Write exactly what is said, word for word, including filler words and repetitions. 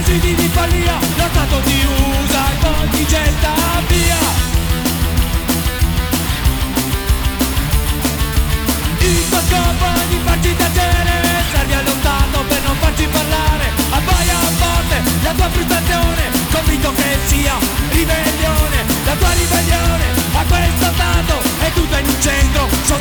suicidi di follia, lo Stato ti usa e poi ti getta via. Il tuo scopo è di farci tacere, servi allo Stato per non farci parlare. Abbaia forte la tua frustrazione, convinto che sia ribellione. La tua ribellione a questo Stato è tutta in un centro.